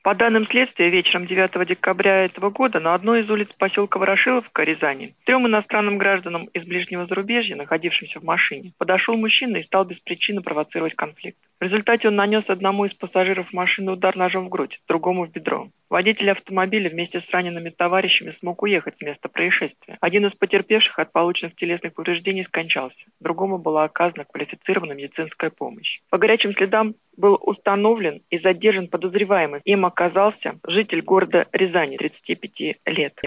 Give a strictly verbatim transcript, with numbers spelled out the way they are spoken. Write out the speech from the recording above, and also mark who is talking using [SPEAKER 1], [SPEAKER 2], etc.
[SPEAKER 1] По данным следствия, вечером девятого декабря этого года на одной из улиц поселка Ворошиловка, Рязани, трем иностранным гражданам из ближнего зарубежья, находившимся в машине, подошел мужчина и стал без причины провоцировать конфликт. В результате он нанес одному из пассажиров машины удар ножом в грудь, другому в бедро. Водитель автомобиля вместе с ранеными товарищами смог уехать с места происшествия. Один из потерпевших от полученных телесных повреждений скончался. Другому была оказана квалифицированная медицинская помощь. По горячим следам был установлен и задержан подозреваемый. Им оказался житель города Рязани, тридцати пяти лет.